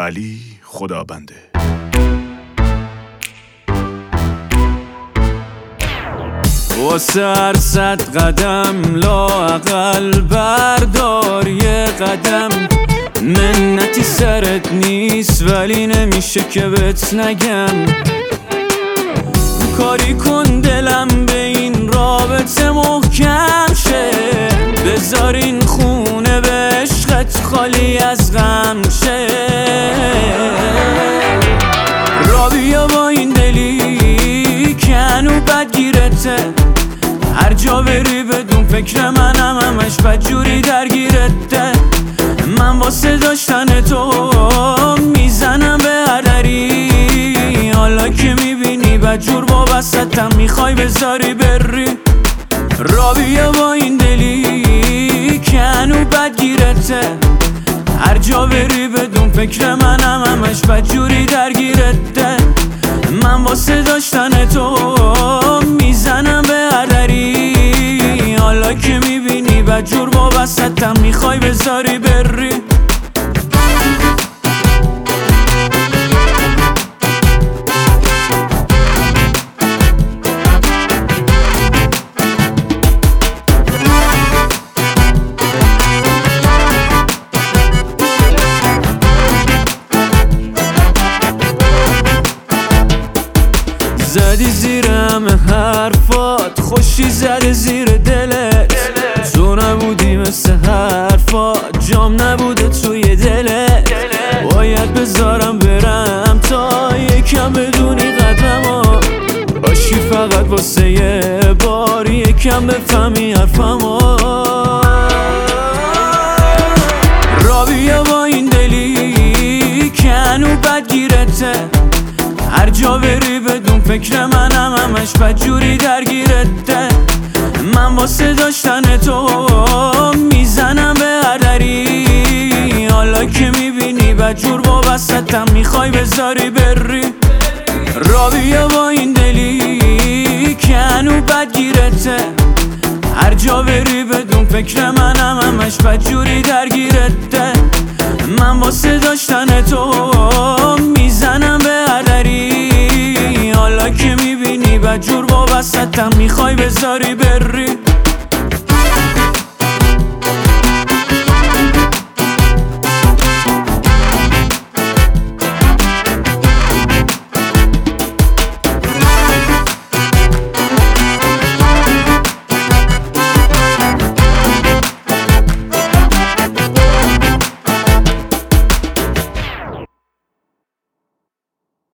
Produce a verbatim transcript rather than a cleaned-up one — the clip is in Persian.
علی خدابنده. واسه هر صد قدم لااقل بردار یه قدم. منتی سرت نیست ولی نمیشه که بهت نگم. کاری کن دلم به این رابطه محکم شه. بذار این خونه به عشقت خالی از غم شه. را بیا با این دلی که هنو بد گیرته. هر جا بری بدون فکر منم همش بدجوری درگیرته. من واسه داشتن تو میزنم به هر دری. حالا که میبینی بدجور وابستم میخوای بذاری بری. را بیا با این دلی که هنو بد گیرته. هر جا بری بدون فکر منم همش بدجوری درگیرته. من واسه داشتن تو میزنم به هر دری. حالا که میبینی بدجور وابستم میخوای بذاری بری. زدی زیر همه حرفات، خوشی زده زیر دلت. تو نبودی مثل حرفات، جام نبوده توی دلت. باید بذارم برم تا یکم بدونی قدرمو. باشی فقط واسه یه بار یکم بفهمی حرفمو. را بیا با این دلی که هنو بد گیرته. هر جا بری بدون فکر منم همش بدجوری درگیرته. من واسه داشتن تو میزنم به هر دری. حالا که میبینی بدجور وابستم میخوای بذاری بری. را بیا با این دلی که هنو بد گیرته. هر جا بری بدون فکر منم همش بدجوری درگیرته. من واسه داشتن تو میزنم به هر دری. حالا که میبینی بدجور وابستم میخوای بذاری بری.